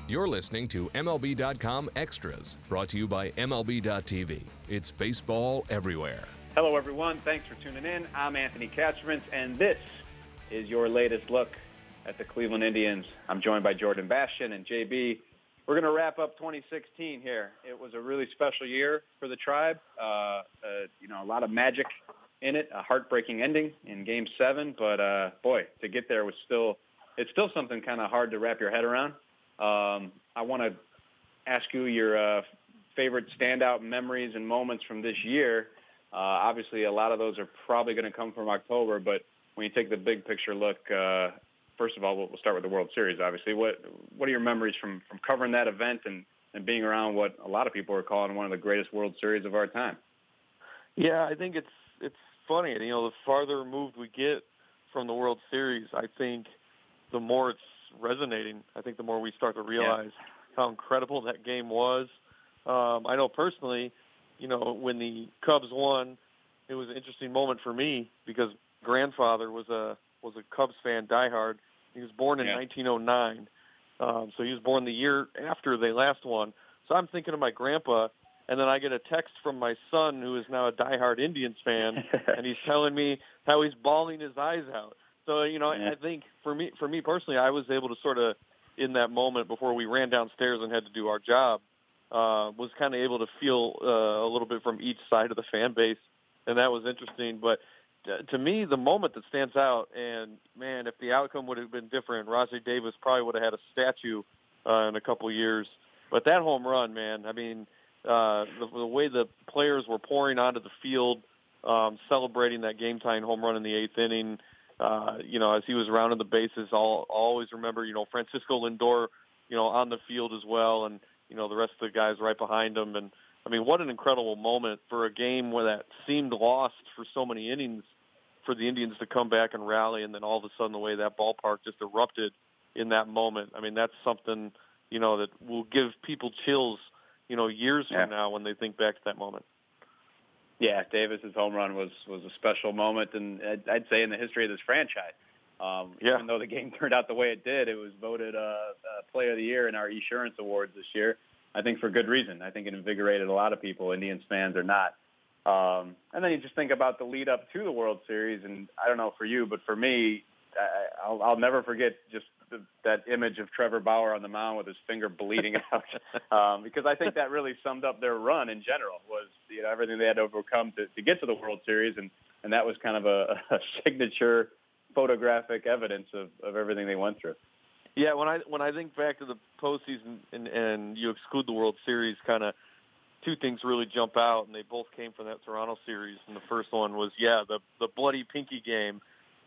You're listening to MLB.com Extras, brought to you by MLB.tv. It's baseball everywhere. Hello, everyone. Thanks for tuning in. I'm Anthony Kastrovitz, and this is your latest look at the Cleveland Indians. I'm joined by Jordan Bastian and JB. We're going to wrap up 2016 here. It was a really special year for the Tribe. A lot of magic in it, a heartbreaking ending in Game 7. But, boy, to get there it's still something kind of hard to wrap your head around. I want to ask you your favorite standout memories and moments from this year. Obviously, a lot of those are probably going to come from October, but when you take the big picture look, first of all, we'll start with the World Series, obviously. What are your memories from covering that event and being around what a lot of people are calling one of the greatest World Series of our time? Yeah, I think it's funny. The farther removed we get from the World Series, I think the more it's resonating. I think the more we start to realize how incredible that game was. I know personally, when the Cubs won, it was an interesting moment for me because grandfather was a Cubs fan, diehard. He was born in 1909, so he was born the year after they last won. So I'm thinking of my grandpa, and then I get a text from my son, who is now a diehard Indians fan, and he's telling me how he's bawling his eyes out. So, I think for me personally, I was able to sort of, in that moment before we ran downstairs and had to do our job, was kind of able to feel a little bit from each side of the fan base, and that was interesting. But to me, the moment that stands out, and, man, if the outcome would have been different, Rajai Davis probably would have had a statue in a couple of years. But that home run, man, I mean, the way the players were pouring onto the field, celebrating that game-tying home run in the eighth inning, as he was rounding the bases, I'll always remember, Francisco Lindor, on the field as well, and, the rest of the guys right behind him. And, I mean, what an incredible moment for a game where that seemed lost for so many innings for the Indians to come back and rally, and then all of a sudden the way that ballpark just erupted in that moment. I mean, that's something, that will give people chills, years from now when they think back to that moment. Yeah, Davis's home run was a special moment, and I'd say in the history of this franchise. Even though the game turned out the way it did, it was voted Play of the Year in our Esurance Awards this year. I think for good reason. I think it invigorated a lot of people, Indians fans or not. And then you just think about the lead up to the World Series, and I don't know for you, but for me, I'll never forget just that image of Trevor Bauer on the mound with his finger bleeding out, because I think that really summed up their run in general, was everything they had to overcome to get to the World Series, and that was kind of a signature photographic evidence of everything they went through. Yeah, when I think back to the postseason and you exclude the World Series, kind of two things really jump out, and they both came from that Toronto series. And the first one was the bloody pinky game.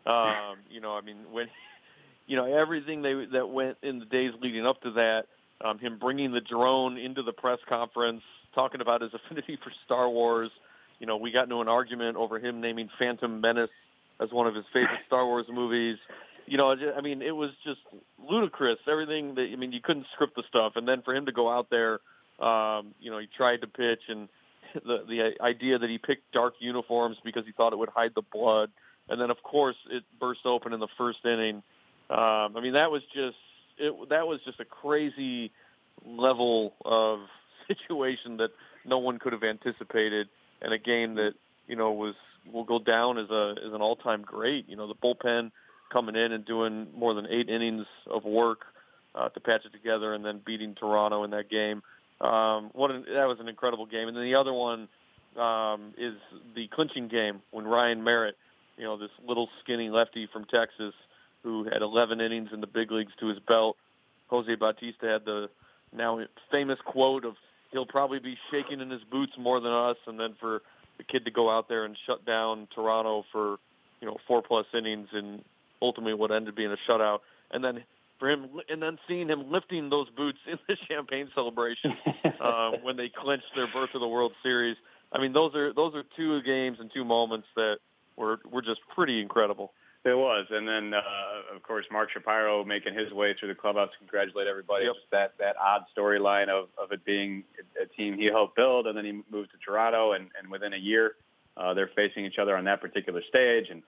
When everything that went in the days leading up to that, him bringing the drone into the press conference, talking about his affinity for Star Wars. We got into an argument over him naming Phantom Menace as one of his favorite Star Wars movies. It was just ludicrous. Everything you couldn't script the stuff. And then for him to go out there, he tried to pitch, and the idea that he picked dark uniforms because he thought it would hide the blood. And then, of course, it burst open in the first inning. That was just a crazy level of situation that no one could have anticipated, and a game that will go down as an all-time great. The bullpen coming in and doing more than 8 innings of work to patch it together, and then beating Toronto in that game. That was an incredible game. And then the other one is the clinching game when Ryan Merritt, this little skinny lefty from Texas, who had 11 innings in the big leagues to his belt. Jose Bautista had the now famous quote of, "He'll probably be shaking in his boots more than us," and then for the kid to go out there and shut down Toronto for 4+ innings and ultimately what ended up being a shutout, and then for him, and then seeing him lifting those boots in the champagne celebration when they clinched their berth of the World Series. Those are two games and two moments that were just pretty incredible. It was. And then, of course, Mark Shapiro making his way through the clubhouse to congratulate everybody. Yep. Just that odd storyline of it being a team he helped build, and then he moved to Toronto, and within a year, they're facing each other on that particular stage. And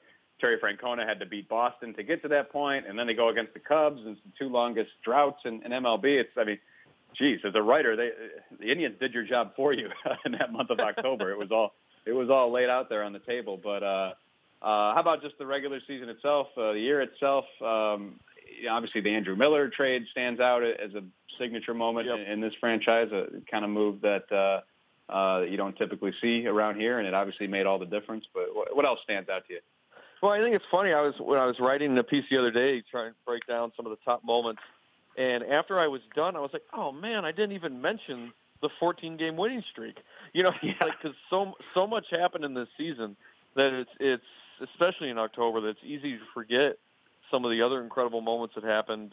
Terry Francona had to beat Boston to get to that point, and then they go against the Cubs and the 2 longest droughts in MLB. Geez, as a writer, the Indians did your job for you in that month of October. It was all laid out there on the table. But how about just the regular season itself, the year itself? Obviously, the Andrew Miller trade stands out as a signature moment in this franchise, a kind of move that you don't typically see around here, and it obviously made all the difference. But what else stands out to you? Well, I think it's funny. When I was writing a piece the other day, trying to break down some of the top moments, and after I was done, I was like, oh man, I didn't even mention the 14-game winning streak. Because so much happened in this season that it's especially in October, that it's easy to forget some of the other incredible moments that happened.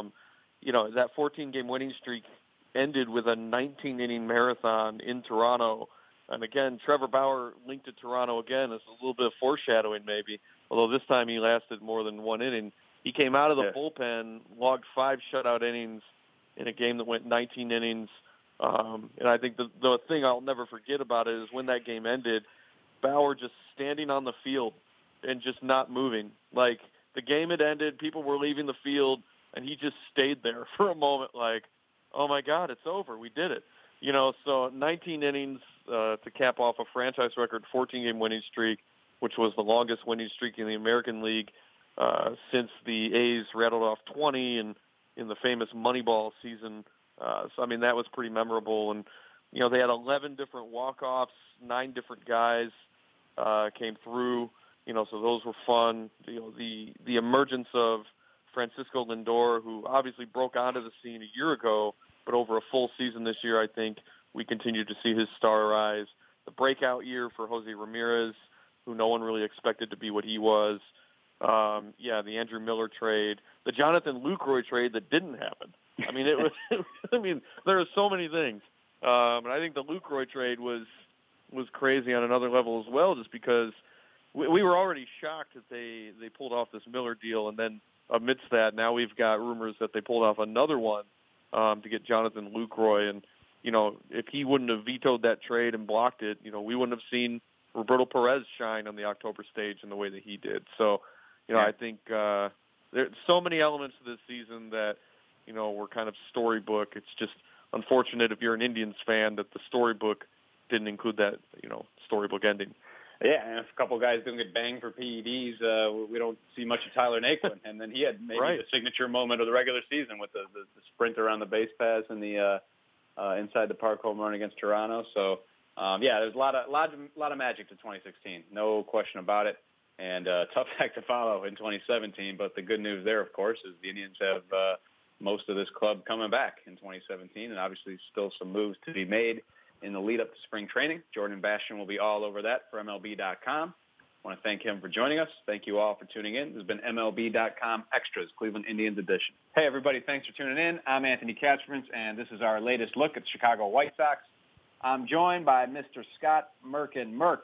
That 14-game winning streak ended with a 19-inning marathon in Toronto. And again, Trevor Bauer linked to Toronto again as a little bit of foreshadowing maybe, although this time he lasted more than 1 inning. He came out of the bullpen, logged 5 shutout innings in a game that went 19 innings. And I think the thing I'll never forget about it is when that game ended, Bauer just standing on the field and just not moving. Like, the game had ended, people were leaving the field, and he just stayed there for a moment like, oh, my God, it's over. We did it. So 19 innings to cap off a franchise record 14-game winning streak, which was the longest winning streak in the American League since the A's rattled off 20 in the famous Moneyball season. That was pretty memorable. And, they had 11 different walk-offs, 9 different guys came through, so those were fun. The emergence of Francisco Lindor, who obviously broke onto the scene a year ago, but over a full season this year, I think we continue to see his star rise. The breakout year for Jose Ramirez, who no one really expected to be what he was. The Andrew Miller trade, the Jonathan Lucroy trade that didn't happen. There are so many things. And I think the Lucroy trade was crazy on another level as well, just because we were already shocked that they pulled off this Miller deal, and then amidst that, now we've got rumors that they pulled off another one to get Jonathan Lucroy. And, if he wouldn't have vetoed that trade and blocked it, we wouldn't have seen Roberto Perez shine on the October stage in the way that he did. So, I think there's so many elements to this season that, were kind of storybook. It's just unfortunate if you're an Indians fan that the storybook didn't include that, storybook ending. Yeah, and if a couple of guys didn't get banged for PEDs, we don't see much of Tyler Naquin. And then he had maybe the signature moment of the regular season with the sprint around the base paths and the inside the park home run against Toronto. So, there's a lot of magic to 2016, no question about it. And tough act to follow in 2017. But the good news there, of course, is the Indians have most of this club coming back in 2017, and obviously still some moves to be made in the lead up to spring training. Jordan Bastian will be all over that for MLB.com. I want to thank him for joining us. Thank you all for tuning in. This has been MLB.com Extras, Cleveland Indians edition. Hey, everybody. Thanks for tuning in. I'm Anthony Katzman's, and this is our latest look at the Chicago White Sox. I'm joined by Mr. Scott Merkin. Merk,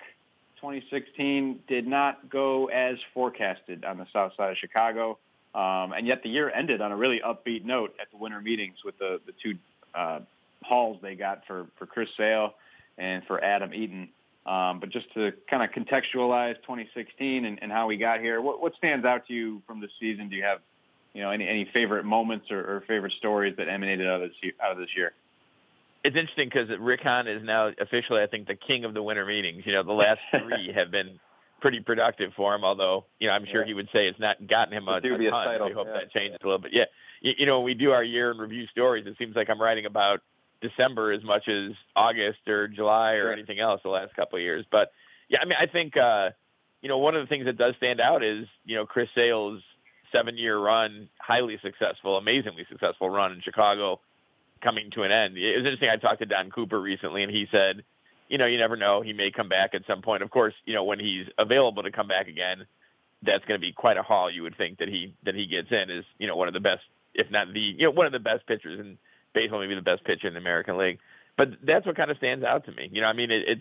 2016 did not go as forecasted on the south side of Chicago, and yet the year ended on a really upbeat note at the winter meetings with the 2 hauls they got for Chris Sale and for Adam Eaton. But just to kind of contextualize 2016 and how we got here, what stands out to you from the season? Do you have, any favorite moments or favorite stories that emanated out of this year? It's interesting because Rick Hahn is now officially, I think, the king of the winter meetings. The last 3 have been pretty productive for him, although, I'm sure he would say it's not gotten him a ton. Title. I hope that changes a little bit. Yeah. When we do our year in review stories, it seems like I'm writing about December as much as August or July or anything else the last couple of years. But, I think, one of the things that does stand out is, Chris Sale's 7-year run, highly successful, amazingly successful run in Chicago coming to an end. It was interesting. I talked to Don Cooper recently, and he said, you never know. He may come back at some point. Of course, when he's available to come back again, that's going to be quite a haul. You would think that he gets in as, one of the best, if not the, one of the best pitchers in baseball, maybe the best pitcher in the American League. But that's what kind of stands out to me. It's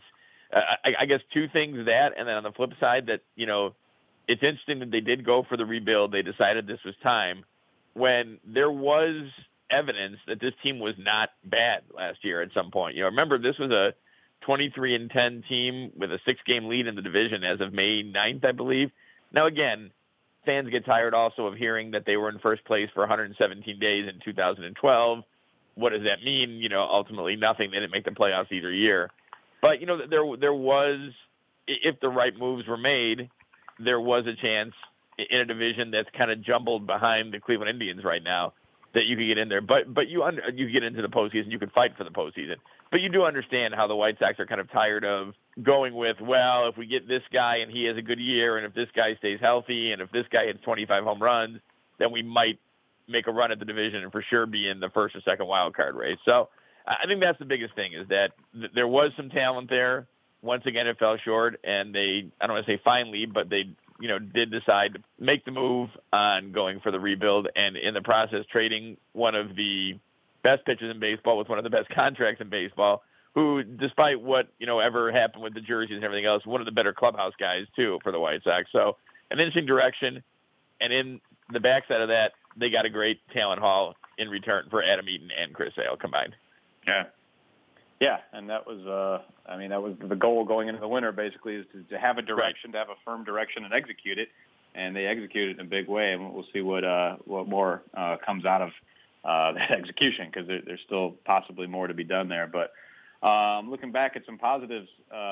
I guess 2 things, that, and then on the flip side that, it's interesting that they did go for the rebuild. They decided this was time when there was evidence that this team was not bad last year at some point. Remember, this was a 23-10 team with a 6-game lead in the division as of May 9th, I believe. Now, again, fans get tired also of hearing that they were in first place for 117 days in 2012. What does that mean? Ultimately nothing. They didn't make the playoffs either year. But, there was, if the right moves were made, there was a chance in a division that's kind of jumbled behind the Cleveland Indians right now that you could get in there. But you get into the postseason, you could fight for the postseason. But you do understand how the White Sox are kind of tired of going with, well, if we get this guy and he has a good year, and if this guy stays healthy, and if this guy hits 25 home runs, then we might make a run at the division and for sure be in the first or second wild card race. So I think that's the biggest thing, is that there was some talent there. Once again, it fell short, and I don't want to say finally, but they did decide to make the move on going for the rebuild, and in the process trading one of the best pitchers in baseball with one of the best contracts in baseball, who, despite what, ever happened with the jerseys and everything else, one of the better clubhouse guys, too, for the White Sox. So an interesting direction. And in the backside of that, they got a great talent haul in return for Adam Eaton and Chris Sale combined. Yeah. Yeah, and that was, that was the goal going into the winter, basically, is to have a direction, to have a firm direction and execute it. And they executed it in a big way, and we'll see what more comes out of that execution, because there's still possibly more to be done there. But looking back at some positives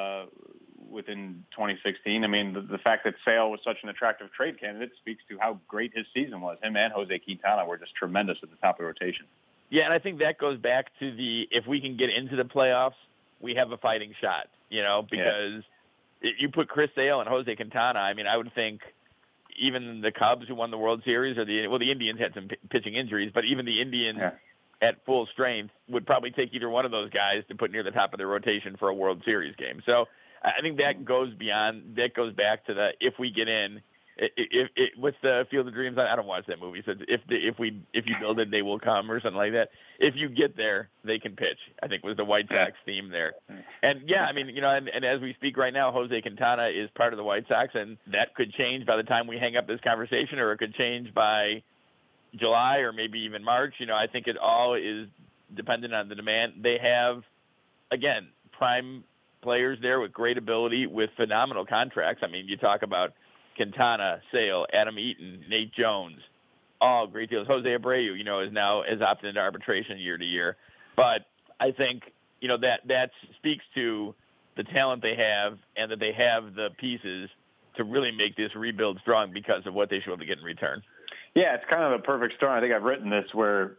within 2016, the fact that Sale was such an attractive trade candidate speaks to how great his season was. Him and Jose Quintana were just tremendous at the top of the rotation. Yeah, and I think that goes back to if we can get into the playoffs, we have a fighting shot, because you put Chris Sale and Jose Quintana, I would think even the Cubs, who won the World Series, or the Indians had some pitching injuries, but even the Indians at full strength would probably take either one of those guys to put near the top of their rotation for a World Series game. So I think that goes back to if we get in, what's the Field of Dreams? I don't watch that movie. So if you build it, they will come, or something like that. If you get there, they can pitch, I think was the White Sox theme there. And and as we speak right now, Jose Quintana is part of the White Sox, and that could change by the time we hang up this conversation, or it could change by July or maybe even March. I think it all is dependent on the demand. They have, again, prime players there with great ability, with phenomenal contracts. You talk about Quintana, Sale, Adam Eaton, Nate Jones, all great deals. Jose Abreu, is opted into arbitration year to year. But I think, that speaks to the talent they have, and that they have the pieces to really make this rebuild strong because of what they should be able to get in return. Yeah, it's kind of a perfect storm. I think I've written this, where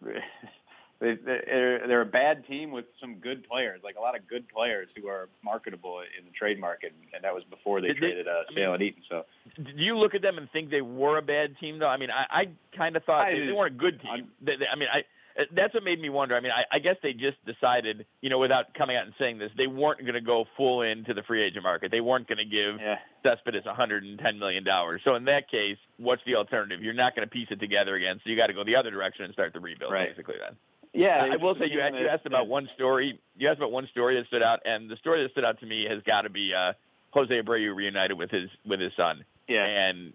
they're a bad team with some good players, like a lot of good players who are marketable in the trade market, and that was before they traded Sale and Eaton. So, do you look at them and think they were a bad team, though? I kind of thought they weren't a good team. That's what made me wonder. I guess they just decided, without coming out and saying this, they weren't going to go full into the free agent market. They weren't going to give Cespedes $110 million. So in that case, what's the alternative? You're not going to piece it together again, so you got to go the other direction and start the rebuild, basically, then. Yeah, I will say you asked about one story. You asked about one story that stood out, and the story that stood out to me has got to be Jose Abreu reunited with his son. Yeah, and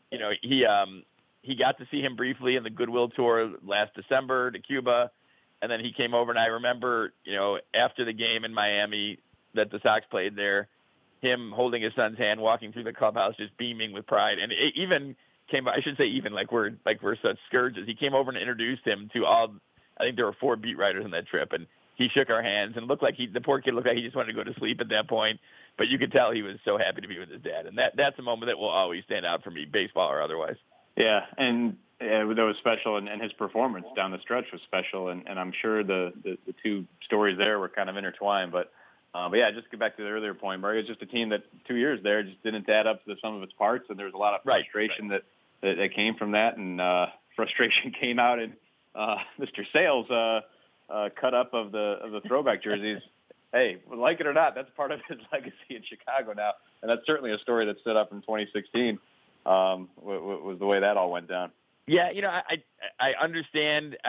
he got to see him briefly in the Goodwill Tour last December to Cuba, and then he came over. And I remember, after the game in Miami that the Sox played there, him holding his son's hand, walking through the clubhouse, just beaming with pride. And it even came. I should say even like we're such scourges. He came over and introduced him to all. I think there were 4 beat writers on that trip, and he shook our hands and looked like the poor kid looked like he just wanted to go to sleep at that point. But you could tell he was so happy to be with his dad, and that's a moment that will always stand out for me, baseball or otherwise. Yeah, and that was special, and his performance down the stretch was special, and I'm sure the two stories there were kind of intertwined. But yeah, just to get back to the earlier point, Murray, it's just a team that 2 years there just didn't add up to the sum of its parts, and there was a lot of frustration that came from that, and frustration came out in Mr. Sale's cut up of the throwback jerseys. Hey, like it or not, that's part of his legacy in Chicago now, and that's certainly a story that stood up in 2016. Was the way that all went down. Yeah, I understand.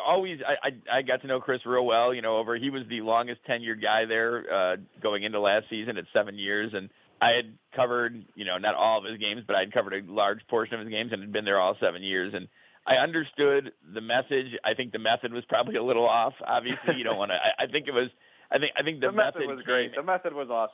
I got to know Chris real well. He was the longest tenured guy there going into last season at 7 years, and I had covered not all of his games, but I'd covered a large portion of his games and had been there all 7 years. And I understood the message. I think the method was probably a little off. Obviously, you don't want to. I think it was. I think the method was great. The method was awesome.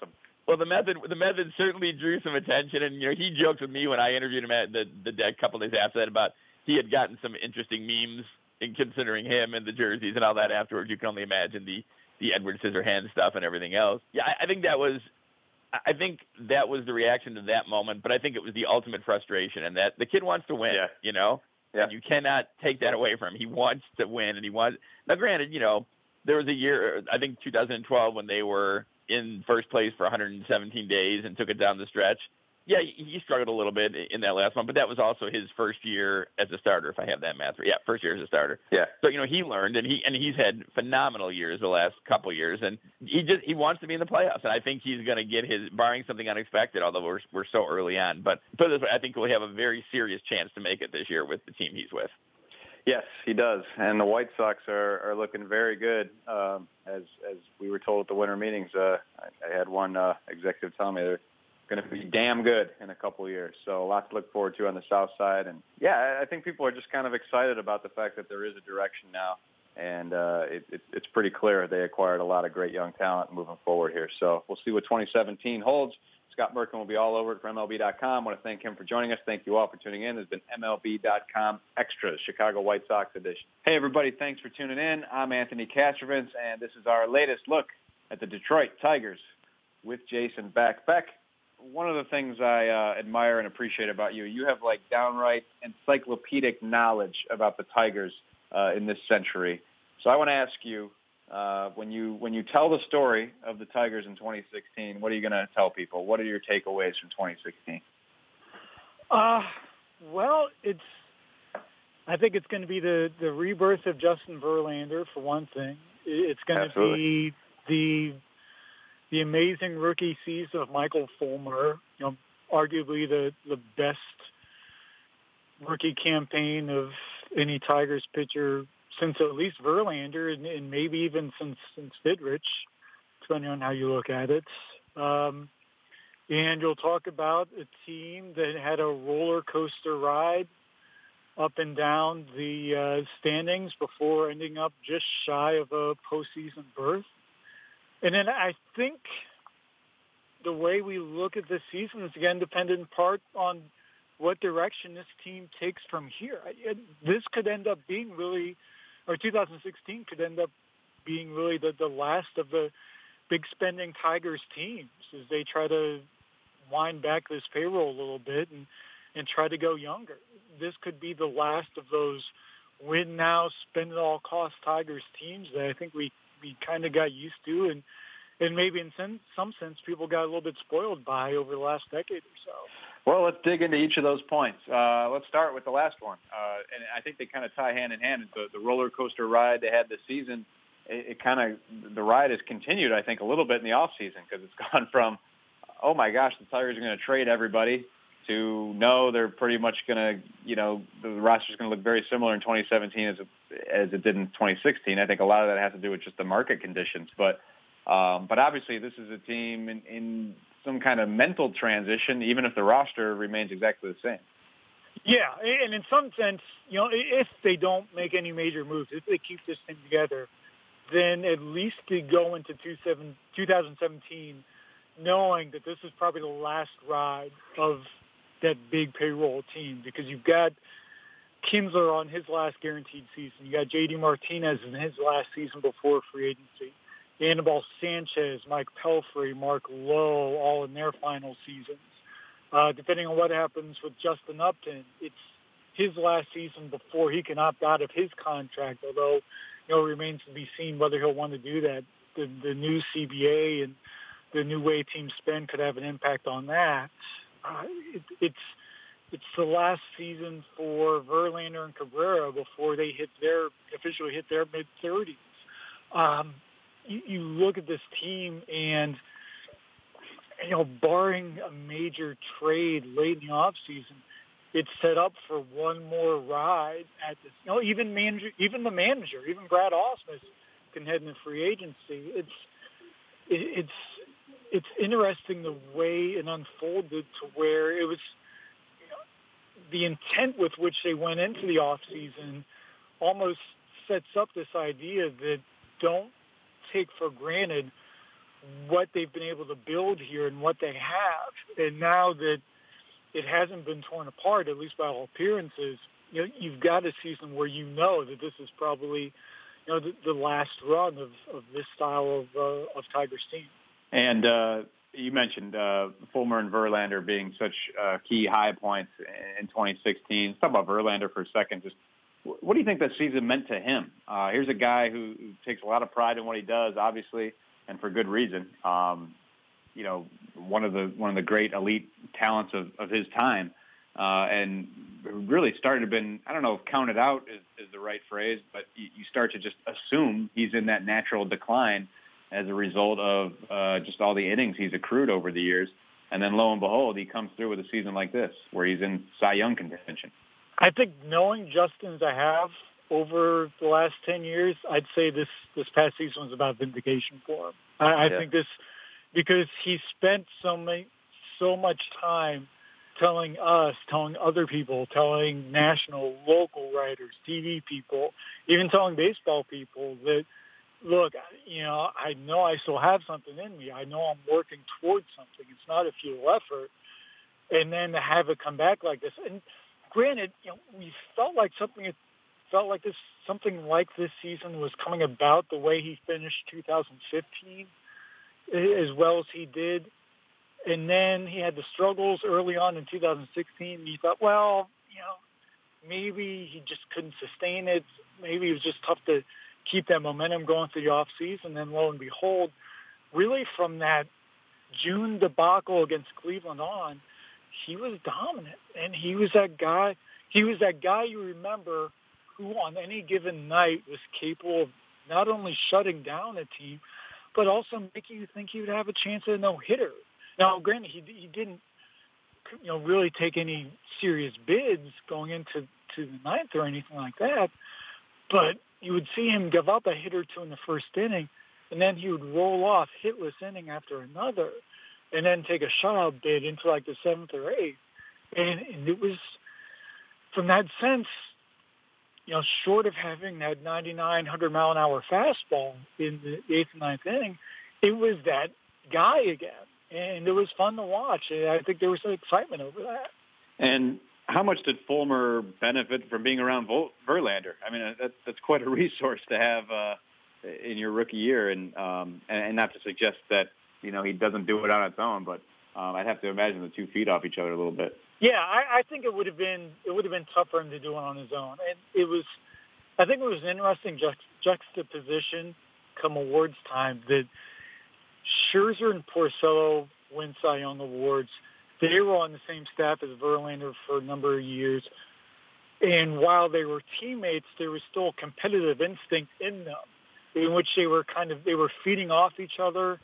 Well, the method certainly drew some attention, and he joked with me when I interviewed him at the deck a couple of days after that about he had gotten some interesting memes in considering him and the jerseys and all that afterwards. You can only imagine the Edward Scissorhands stuff and everything else. Yeah, I think that was the reaction to that moment, but I think it was the ultimate frustration, and that the kid wants to win. Yeah. And you cannot take that away from him. He wants to win, and he wants. Now, granted, there was a year, I think 2012, when they were in first place for 117 days and took it down the stretch. Yeah, he struggled a little bit in that last one, but that was also his first year as a starter, if I have that math right. Yeah, first year as a starter. Yeah. So, he learned, and he's had phenomenal years the last couple of years, and he wants to be in the playoffs, and I think he's going to get his, barring something unexpected, although we're so early on. But put it this way, I think we'll have a very serious chance to make it this year with the team he's with. Yes, he does, and the White Sox are looking very good. As we were told at the winter meetings, I had one executive tell me they're going to be damn good in a couple of years. So a lot to look forward to on the South Side, and yeah, I think people are just kind of excited about the fact that there is a direction now, and it's pretty clear they acquired a lot of great young talent moving forward here. So we'll see what 2017 holds. Scott Merkin will be all over it for MLB.com. I want to thank him for joining us. Thank you all for tuning in. This has been MLB.com Extras, Chicago White Sox edition. Hey, everybody. Thanks for tuning in. I'm Anthony Kastrovitz, and this is our latest look at the Detroit Tigers with Jason Beck. Beck, one of the things I admire and appreciate about you, you have downright encyclopedic knowledge about the Tigers in this century. So I want to ask you, when you tell the story of the Tigers in 2016, what are you going to tell people? What are your takeaways from 2016? Well, I think it's going to be the rebirth of Justin Verlander, for one thing. It's going to be the amazing rookie season of Michael Fulmer, arguably the best rookie campaign of any Tigers pitcher since at least Verlander, and maybe even since Fidrich, depending on how you look at it. And you'll talk about a team that had a roller coaster ride up and down the standings before ending up just shy of a postseason berth. And then I think the way we look at this season is, again, dependent in part on what direction this team takes from here. This could end up being really, or 2016 could end up being really the last of the big spending Tigers teams as they try to wind back this payroll a little bit and try to go younger. This could be the last of those win now, spend at all cost Tigers teams that I think we kind of got used to, and maybe in some sense people got a little bit spoiled by over the last decade or so. Well, let's dig into each of those points. Let's start with the last one, and I think they kind of tie hand in hand. The roller coaster ride they had this season, the ride has continued, I think, a little bit in the off season, because it's gone from, oh my gosh, the Tigers are going to trade everybody, to no, they're pretty much going to, the roster's going to look very similar in 2017 as it did in 2016. I think a lot of that has to do with just the market conditions, but obviously this is a team in some kind of mental transition, even if the roster remains exactly the same. Yeah, and in some sense, if they don't make any major moves, if they keep this thing together, then at least to go into 2017 knowing that this is probably the last ride of that big payroll team, because you've got Kinsler on his last guaranteed season. You got J.D. Martinez in his last season before free agency. Anibal Sanchez, Mike Pelfrey, Mark Lowe, all in their final seasons. Depending on what happens with Justin Upton, it's his last season before he can opt out of his contract, although it remains to be seen whether he'll want to do that. The new CBA and the new way teams spend could have an impact on that. It's the last season for Verlander and Cabrera before they officially hit their mid-30s. You look at this team and, barring a major trade late in the offseason, it's set up for one more ride at this. Even the manager, even Brad Ausmus can head into free agency. It's interesting the way it unfolded to where it was the intent with which they went into the offseason almost sets up this idea that don't take for granted what they've been able to build here and what they have. And now that it hasn't been torn apart, at least by all appearances, you've got a season where that this is probably the last run of this style of Tigers team. And you mentioned Fulmer and Verlander being such key high points in 2016. Let's talk about Verlander for a second. Just what do you think that season meant to him? Here's a guy who takes a lot of pride in what he does, obviously, and for good reason. One of the great elite talents of his time, and really started to been, I don't know if counted out is the right phrase, but you start to just assume he's in that natural decline as a result of just all the innings he's accrued over the years. And then lo and behold, he comes through with a season like this where he's in Cy Young contention. I think knowing Justin as I have over the last 10 years, I'd say this past season was about vindication for him. I think this, because he spent so much time telling us, telling other people, telling national, local writers, TV people, even telling baseball people that, look, I know I still have something in me. I know I'm working towards something. It's not a futile effort. And then to have it come back like this. And granted, we felt like something like this season was coming about the way he finished 2015 as well as he did. And then he had the struggles early on in 2016. And you thought, well, maybe he just couldn't sustain it. Maybe it was just tough to keep that momentum going through the offseason. And then lo and behold, really from that June debacle against Cleveland on, he was dominant. And he was that guy you remember who on any given night was capable of not only shutting down a team, but also making you think he would have a chance at a no-hitter. Now, granted, he didn't, really take any serious bids going into the ninth or anything like that, but you would see him give up a hit or two in the first inning, and then he would roll off hitless inning after another, and then take a shutout bid into like the seventh or eighth. And it was, from that sense, short of having that 99, 100-mile-an-hour fastball in the eighth and ninth inning, it was that guy again. And it was fun to watch. I think there was some excitement over that. And how much did Fulmer benefit from being around Verlander? I mean, that's quite a resource to have in your rookie year, and not to suggest that he doesn't do it on its own, but I'd have to imagine the 2 feet off each other a little bit. Yeah, I think it would have been tough for him to do it on his own, and I think it was an interesting juxtaposition come awards time that Scherzer and Porcello win Cy Young awards. They were on the same staff as Verlander for a number of years. And while they were teammates, there was still competitive instinct in them, in which they were feeding off each other.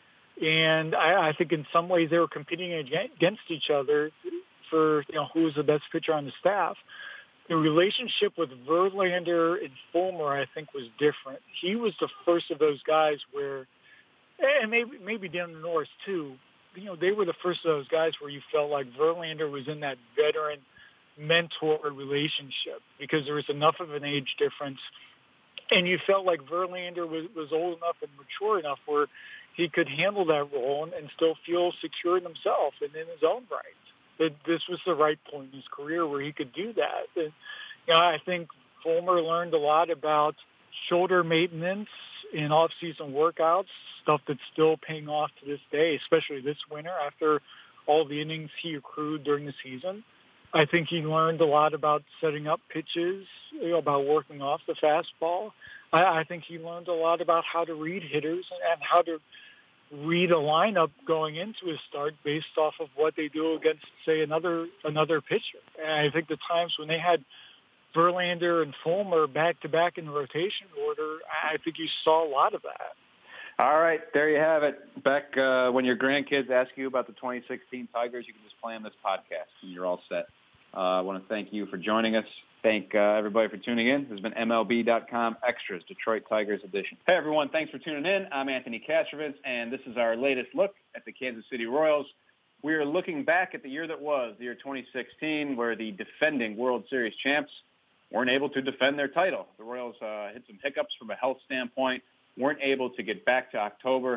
And I think in some ways they were competing against each other for, who was the best pitcher on the staff. The relationship with Verlander and Fulmer, I think, was different. He was the first of those guys where, and maybe Dan Norris too, they were the first of those guys where you felt like Verlander was in that veteran mentor relationship because there was enough of an age difference, and you felt like Verlander was old enough and mature enough where he could handle that role and still feel secure in himself and in his own right. That this was the right point in his career where he could do that. And, I think Fulmer learned a lot about shoulder maintenance in off-season workouts, stuff that's still paying off to this day, especially this winter after all the innings he accrued during the season. I think he learned a lot about setting up pitches, about working off the fastball. I think he learned a lot about how to read hitters and how to read a lineup going into his start based off of what they do against, say, another pitcher. And I think the times when they had Verlander and Fulmer back-to-back in the rotation order, I think you saw a lot of that. All right, there you have it. Beck, when your grandkids ask you about the 2016 Tigers, you can just play them this podcast, and you're all set. I want to thank you for joining us. Thank everybody for tuning in. This has been MLB.com Extras, Detroit Tigers edition. Hey, everyone. Thanks for tuning in. I'm Anthony Kastrovitz, and this is our latest look at the Kansas City Royals. We are looking back at the year that was, the year 2016, where the defending World Series champs weren't able to defend their title. The Royals hit some hiccups from a health standpoint, weren't able to get back to October,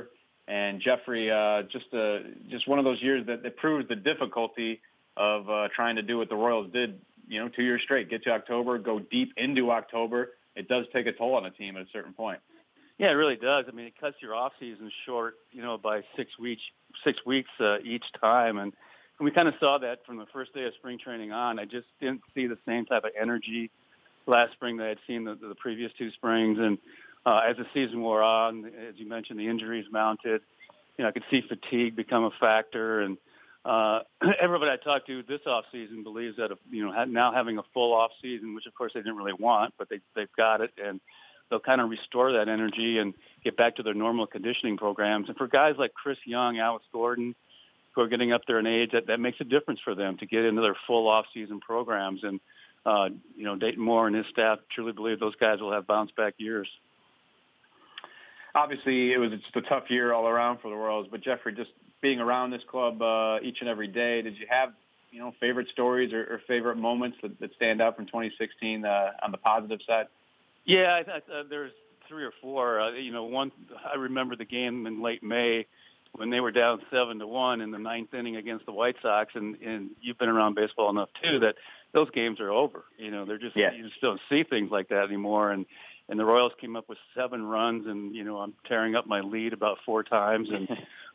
And Jeffrey, just one of those years that proves the difficulty of trying to do what the Royals did, 2 years straight, get to October, go deep into October. It does take a toll on a team at a certain point. Yeah, it really does. I mean, it cuts your off season short, by 6 weeks each time. And we kind of saw that from the first day of spring training on. I just didn't see the same type of energy last spring that I had seen the previous 2 springs. And as the season wore on, as you mentioned, the injuries mounted. I could see fatigue become a factor. And everybody I talked to this offseason believes that, now having a full offseason, which of course they didn't really want, but they've got it, and they'll kind of restore that energy and get back to their normal conditioning programs. And for guys like Chris Young, Alex Gordon, who are getting up there in age, that makes a difference for them to get into their full off-season programs. And, Dayton Moore and his staff truly believe those guys will have bounce-back years. Obviously, it's just a tough year all around for the Royals. But, Jeffrey, just being around this club each and every day, did you have, favorite stories or favorite moments that stand out from 2016 on the positive side? Yeah, there's 3 or 4. One, I remember the game in late May when they were down 7-1 in the 9th inning against the White Sox, and you've been around baseball enough too that those games are over. They're just you just don't see things like that anymore. And the Royals came up with 7 runs, and I'm tearing up my lead about 4 times, and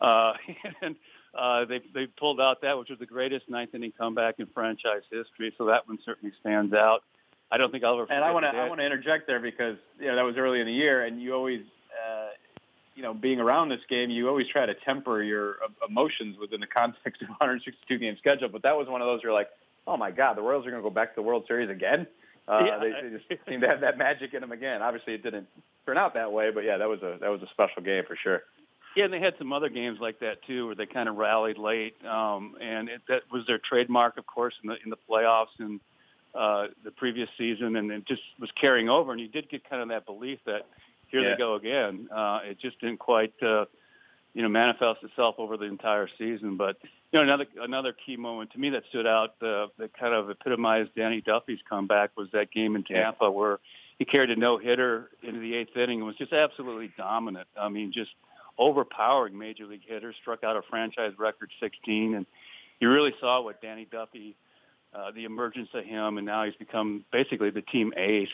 they pulled out that, which was the greatest 9th inning comeback in franchise history. So that one certainly stands out. I don't think I'll ever. And I want to interject there because that was early in the year, and you always, being around this game, you always try to temper your emotions within the context of a 162-game schedule. But that was one of those you're like, oh my God, the Royals are going to go back to the World Series again. They just seem to have that magic in them again. Obviously, it didn't turn out that way, but yeah, that was a special game for sure. Yeah, and they had some other games like that too, where they kind of rallied late, and that was their trademark, of course, in the playoffs and the previous season, and it just was carrying over. And you did get kind of that belief that here they go again. It just didn't quite, manifest itself over the entire season. But another key moment to me that stood out, that kind of epitomized Danny Duffy's comeback, was that game in Tampa where he carried a no-hitter into the 8th inning and was just absolutely dominant. I mean, just overpowering major league hitters, struck out a franchise record 16, and you really saw what Danny Duffy, the emergence of him, and now he's become basically the team ace.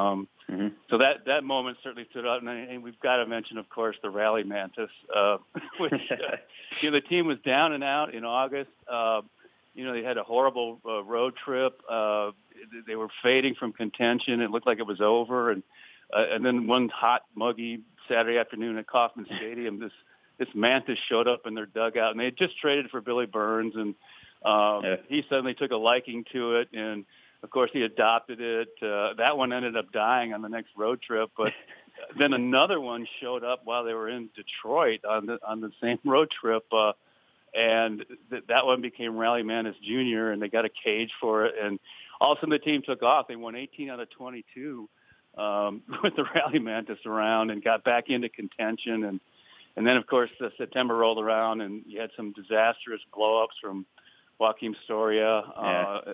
So that moment certainly stood out, and we've got to mention, of course, the Rally Mantis, which the team was down and out in August. They had a horrible road trip. They were fading from contention. It looked like it was over, and then one hot, muggy Saturday afternoon at Kauffman Stadium, this Mantis showed up in their dugout, and they had just traded for Billy Burns, and he suddenly took a liking to it, and of course he adopted it. That one ended up dying on the next road trip, but then another one showed up while they were in Detroit on the same road trip, and that one became Rally Mantis Jr., and they got a cage for it, and all of a sudden the team took off. They won 18 out of 22 with the Rally Mantis around and got back into contention, and then of course September rolled around, and you had some disastrous blow-ups from Joakim Soria, a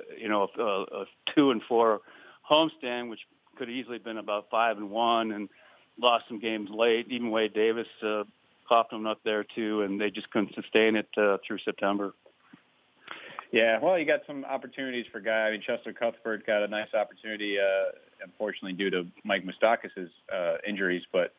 2-4 homestand, which could have easily been about 5-1, and lost some games late. Even Wade Davis coughed them up there too, and they just couldn't sustain it through September. Yeah, well, you got some opportunities for guys. I mean, Chester Cuthbert got a nice opportunity, unfortunately due to Mike Moustakas' injuries, but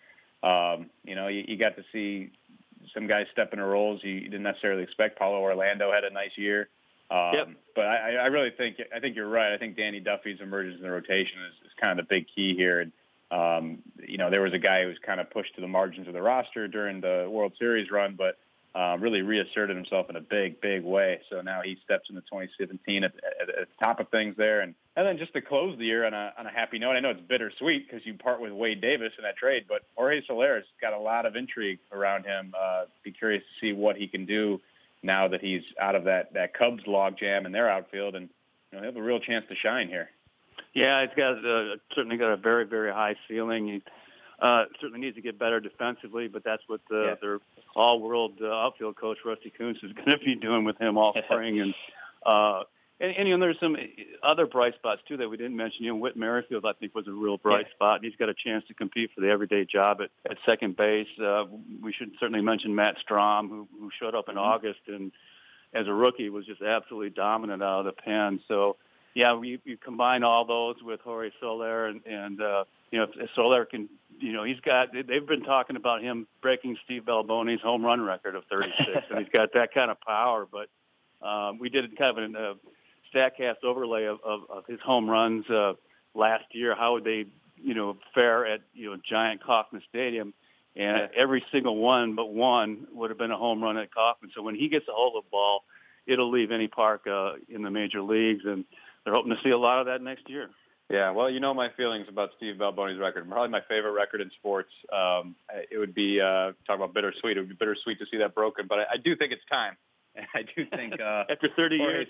you got to see some guys step into roles you didn't necessarily expect. Paulo Orlando had a nice year. But I really think you're right. I think Danny Duffy's emergence in the rotation is kind of the big key here. And, there was a guy who was kind of pushed to the margins of the roster during the World Series run, but really reasserted himself in a big, big way. So now he steps into 2017 at the top of things there. And then just to close the year on a happy note, I know it's bittersweet because you part with Wade Davis in that trade, but Jorge Soler's got a lot of intrigue around him. Be curious to see what he can do now that he's out of that Cubs logjam in their outfield, and he'll have a real chance to shine here. Yeah, it's got certainly got a very, very high ceiling. He certainly needs to get better defensively, but that's what their all-world outfield coach Rusty Kuntz is going to be doing with him all spring. And And there's some other bright spots, too, that we didn't mention. Whit Merrifield, I think, was a real bright spot. He's got a chance to compete for the everyday job at second base. We should certainly mention Matt Strahm, who showed up in August and, as a rookie, was just absolutely dominant out of the pen. So, yeah, you combine all those with Jorge Soler, and if Soler can, they've been talking about him breaking Steve Balbone's home run record of 36, and he's got that kind of power. But we did kind of a StatCast overlay of his home runs last year. How would they, fare at giant Kauffman Stadium? And every single one but one would have been a home run at Kauffman. So when he gets a hold of the ball, it'll leave any park in the major leagues, and they're hoping to see a lot of that next year. Yeah, well, my feelings about Steve Balbone's record. Probably my favorite record in sports. It would be, talk about bittersweet, it would be bittersweet to see that broken, but I do think it's time. I do think after 30 years,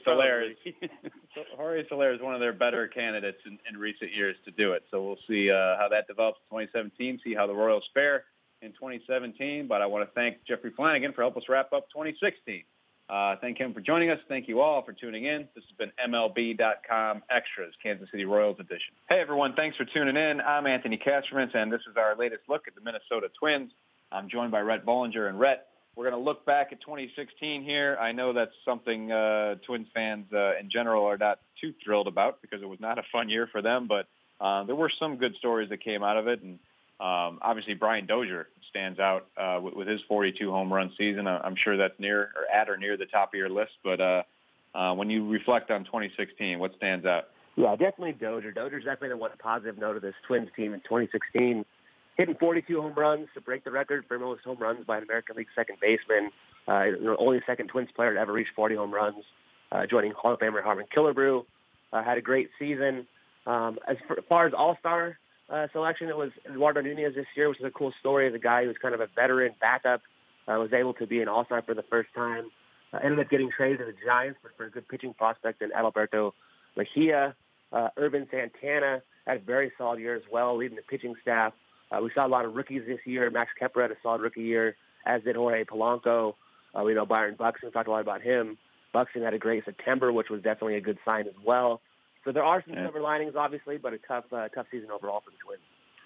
Jorge Soler is one of their better candidates in recent years to do it. So we'll see how that develops in 2017, see how the Royals fare in 2017. But I want to thank Jeffrey Flanagan for helping us wrap up 2016. Thank him for joining us. Thank you all for tuning in. This has been MLB.com Extras, Kansas City Royals edition. Hey, everyone. Thanks for tuning in. I'm Anthony Castrovince, and this is our latest look at the Minnesota Twins. I'm joined by Rhett Bollinger. And Rhett, we're going to look back at 2016 here. I know that's something Twins fans in general are not too thrilled about because it was not a fun year for them, but there were some good stories that came out of it. And obviously Brian Dozier stands out with his 42 home run season. I'm sure that's near the top of your list. But when you reflect on 2016, what stands out? Yeah, definitely Dozier. Dozier's definitely the one positive note of this Twins team in 2016. Hitting 42 home runs to break the record for most home runs by an American League second baseman. Only second Twins player to ever reach 40 home runs, joining Hall of Famer Harmon Killebrew. Had a great season. As far as All-Star selection, it was Eduardo Nunez this year, which is a cool story. As a guy who's kind of a veteran backup, was able to be an All-Star for the first time. Ended up getting traded to the Giants for a good pitching prospect in Adalberto Mejia. Irvin Santana had a very solid year as well, leading the pitching staff. We saw a lot of rookies this year. Max Kepler had a solid rookie year, as did Jorge Polanco. We know Byron Buxton. We talked a lot about him. Buxton had a great September, which was definitely a good sign as well. So there are some silver linings, obviously, but a tough season overall for the Twins.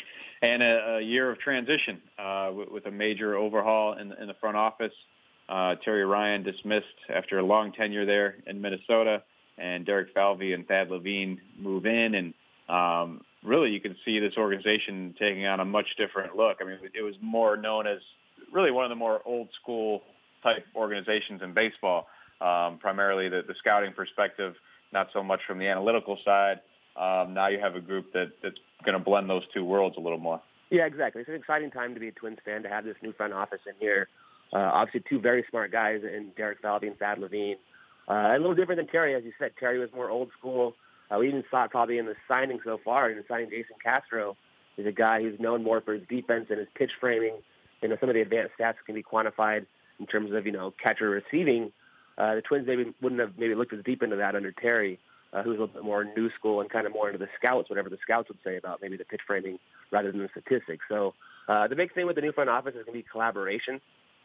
And a year of transition with a major overhaul in the front office. Terry Ryan dismissed after a long tenure there in Minnesota, and Derek Falvey and Thad Levine move in, and really you can see this organization taking on a much different look. I mean, it was more known as really one of the more old school type organizations in baseball, primarily the scouting perspective, not so much from the analytical side. Now you have a group that's going to blend those two worlds a little more. Yeah, exactly. It's an exciting time to be a Twins fan, to have this new front office in here. Obviously, two very smart guys in Derek Falvey and Thad Levine. A little different than Terry, as you said. Terry was more old school. We even saw it probably in the signing so far, in signing Jason Castro. He's a guy who's known more for his defense and his pitch framing. Some of the advanced stats can be quantified in terms of, catcher receiving. The Twins wouldn't have looked as deep into that under Terry, who's a little bit more new school and kind of more into the scouts, whatever the scouts would say about maybe the pitch framing rather than the statistics. So the big thing with the new front office is going to be collaboration.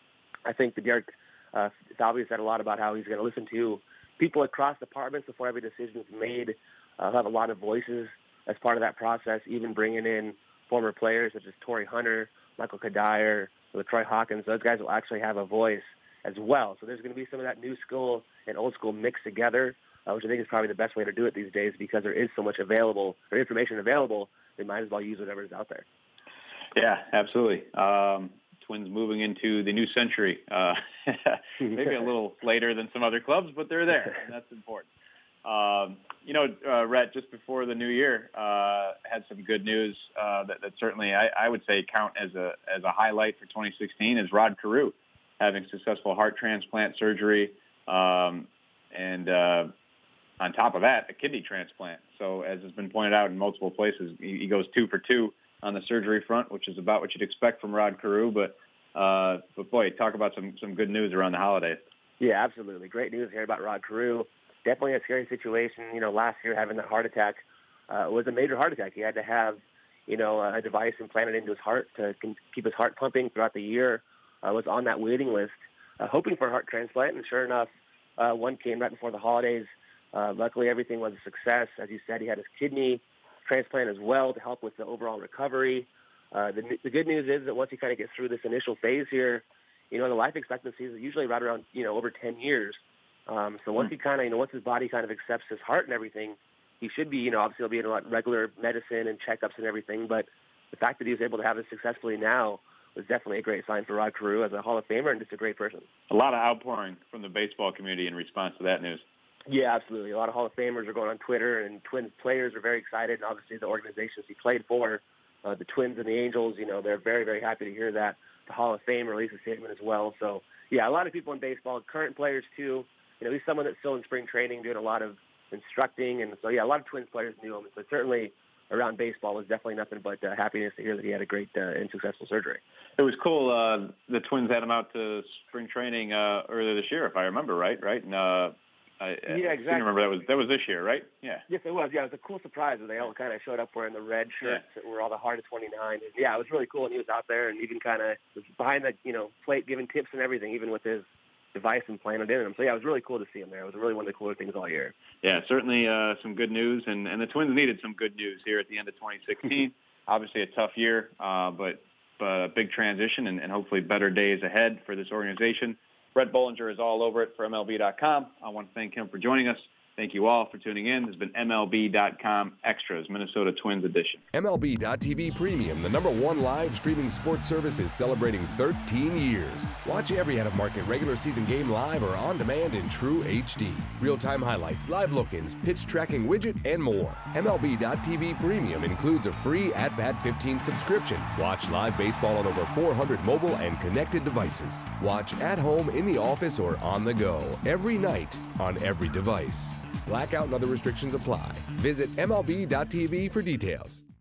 I think that Derek Falvey said a lot about how he's going to listen to people across departments before every decision is made. He'll have a lot of voices as part of that process, even bringing in former players such as Torrey Hunter, Michael Kadire, LaTroy Hawkins. Those guys will actually have a voice as well. So there's going to be some of that new school and old school mixed together, which I think is probably the best way to do it these days, because there is so much information available. They might as well use whatever is out there. Yeah, absolutely. Twins moving into the new century. Maybe a little later than some other clubs, but they're there, and that's important. Rhett, just before the new year, had some good news that certainly I would say count as a highlight for 2016 is Rod Carew having successful heart transplant surgery, and on top of that, a kidney transplant. So as has been pointed out in multiple places, he goes 2 for 2 on the surgery front, which is about what you'd expect from Rod Carew. But boy, talk about some good news around the holidays. Yeah, absolutely. Great news here about Rod Carew. Definitely a scary situation. Last year having that heart attack was a major heart attack. He had to have, a device implanted into his heart to keep his heart pumping throughout the year. Was on that waiting list, hoping for a heart transplant, and sure enough, one came right before the holidays. Luckily, everything was a success. As you said, he had his kidney transplant as well to help with the overall recovery. The good news is that once he kind of gets through this initial phase here, the life expectancy is usually right around, over 10 years. So once he kind of, once his body kind of accepts his heart and everything, he should be, obviously he'll be in a lot of regular medicine and checkups and everything. But the fact that he was able to have it successfully now was definitely a great sign for Rod Carew as a Hall of Famer and just a great person. A lot of outpouring from the baseball community in response to that news. Yeah, absolutely. A lot of Hall of Famers are going on Twitter, and Twins players are very excited. And obviously the organizations he played for, the Twins and the Angels, they're very, very happy to hear that. The Hall of Fame released a statement as well. So, yeah, a lot of people in baseball, current players too. He's someone that's still in spring training doing a lot of instructing. And so, yeah, a lot of Twins players knew him. So certainly around baseball was definitely nothing but happiness to hear that he had a great and successful surgery. It was cool. The Twins had him out to spring training earlier this year, if I remember right? And, yeah, exactly. I seem to remember that was this year, right? Yeah. Yes, it was. Yeah, it was a cool surprise that they all kind of showed up wearing the red shirts that were all the Heart of 29. And, yeah, it was really cool. And he was out there and even kind of was behind the plate giving tips and everything, even with his device implanted in him. So, yeah, it was really cool to see him there. It was really one of the cooler things all year. Yeah, certainly some good news. And the Twins needed some good news here at the end of 2016. Obviously a tough year, but a big transition and hopefully better days ahead for this organization. Brett Bollinger is all over it for MLB.com. I want to thank him for joining us. Thank you all for tuning in. This has been MLB.com Extras, Minnesota Twins edition. MLB.tv Premium, the #1 live streaming sports service, is celebrating 13 years. Watch every out-of-market regular season game live or on demand in true HD. Real-time highlights, live look-ins, pitch tracking widget, and more. MLB.tv Premium includes a free At-Bat 15 subscription. Watch live baseball on over 400 mobile and connected devices. Watch at home, in the office, or on the go every night on every device. Blackout and other restrictions apply. Visit MLB.tv for details.